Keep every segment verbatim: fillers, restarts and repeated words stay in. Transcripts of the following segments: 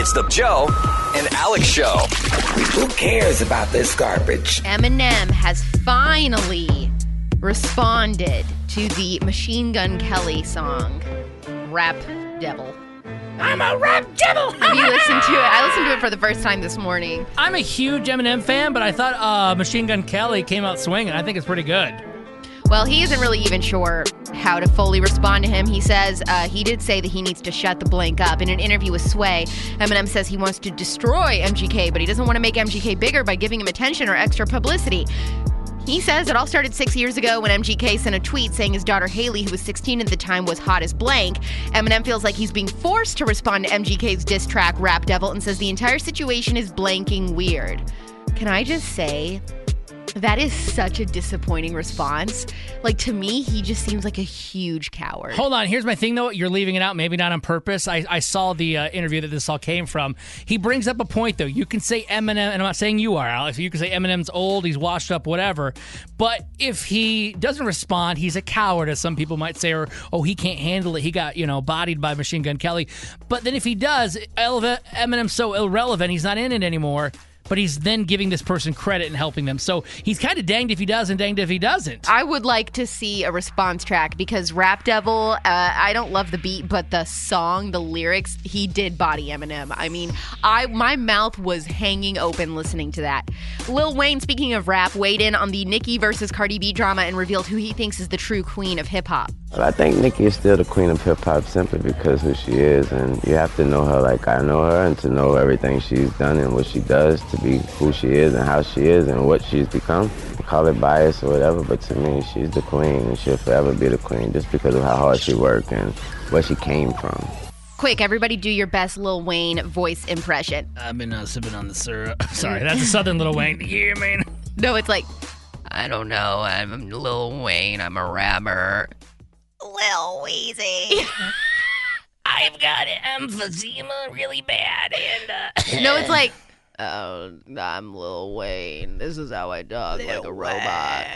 It's the Joe and Alex Show. Who cares about this garbage? Eminem has finally responded to the Machine Gun Kelly song, Rap Devil. I'm a rap devil! Have you listened to it? I listened to it for the first time this morning. I'm a huge Eminem fan, but I thought uh, Machine Gun Kelly came out swinging. I think it's pretty good. Well, he isn't really even sure how to fully respond to him. He says uh, he did say that he needs to shut the blank up. In an interview with Sway, Eminem says he wants to destroy M G K, but he doesn't want to make M G K bigger by giving him attention or extra publicity. He says it all started six years ago when M G K sent a tweet saying his daughter Haley, who was sixteen at the time, was hot as blank. Eminem feels like he's being forced to respond to M G K's diss track, Rap Devil, and says the entire situation is blanking weird. Can I just say, that is such a disappointing response. Like, to me, he just seems like a huge coward. Hold on. Here's my thing, though. You're leaving it out, maybe not on purpose. I, I saw the uh, interview that this all came from. He brings up a point, though. You can say Eminem, and I'm not saying you are, Alex. You can say Eminem's old, he's washed up, whatever. But if he doesn't respond, he's a coward, as some people might say, or, oh, he can't handle it. He got, you know, bodied by Machine Gun Kelly. But then if he does, Eminem's so irrelevant, he's not in it anymore. But he's then giving this person credit and helping them. So he's kind of danged if he does and danged if he doesn't. I would like to see a response track because Rap Devil, uh, I don't love the beat, but the song, the lyrics, he did body Eminem. I mean, I my mouth was hanging open listening to that. Lil Wayne, speaking of rap, weighed in on the Nicki versus Cardi B drama and revealed who he thinks is the true queen of hip-hop. Well, I think Nicki is still the queen of hip-hop simply because who she is, and you have to know her like I know her and to know everything she's done and what she does to be who she is and how she is and what she's become. Call it bias or whatever, but to me, she's the queen and she'll forever be the queen just because of how hard she worked and where she came from. Quick, everybody do your best Lil Wayne voice impression. I've been uh, sipping on the syrup. Sorry, that's a southern Lil Wayne. Yeah, man. No, it's like, I don't know. I'm Lil Wayne. I'm a rapper. Lil Weezy. I've got emphysema really bad, and uh, no, it's like, oh, I'm Lil Wayne. This is how I talk, Lil like a robot.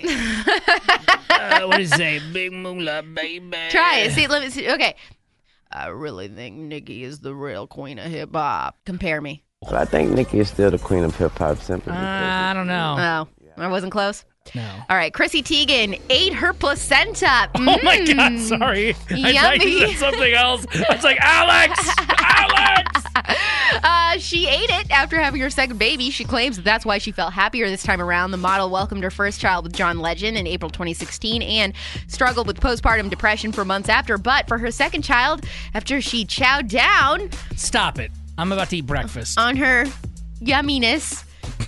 uh, what do you say? Big moolah, baby. Try it. See, let me see. Okay. I really think Nicki is the real queen of hip hop. Compare me. Well, I think Nicki is still the queen of hip hop simply uh, because I don't know. Oh, I wasn't close. No. All right, Chrissy Teigen ate her placenta. Mm. Oh my God! Sorry, Yummy. I thought you said something else. I was like, Alex, Alex. Uh, she ate it after having her second baby. She claims that that's why she felt happier this time around. The model welcomed her first child with John Legend in April twenty sixteen and struggled with postpartum depression for months after. But for her second child, after she chowed down, stop it! I'm about to eat breakfast. On her yumminess.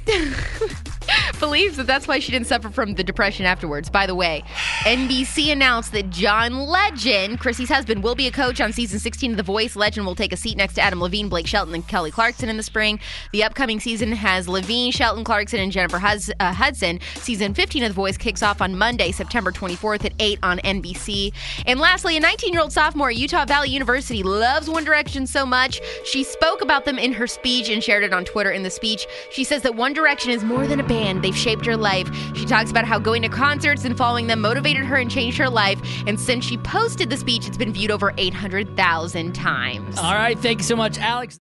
Believes that that's why she didn't suffer from the depression afterwards. By the way, N B C announced that John Legend, Chrissy's husband, will be a coach on season sixteen of The Voice. Legend will take a seat next to Adam Levine, Blake Shelton, and Kelly Clarkson in the spring. The upcoming season has Levine, Shelton, Clarkson, and Jennifer Hus- uh, Hudson. Season fifteen of The Voice kicks off on Monday, September twenty-fourth at eight on N B C. And lastly, a nineteen-year-old sophomore at Utah Valley University loves One Direction so much, she spoke about them in her speech and shared it on Twitter. In the speech, she says that One Direction is more than a band. They've shaped her life. She talks about how going to concerts and following them motivated her and changed her life. And since she posted the speech, it's been viewed over eight hundred thousand times. All right. Thank you so much, Alex.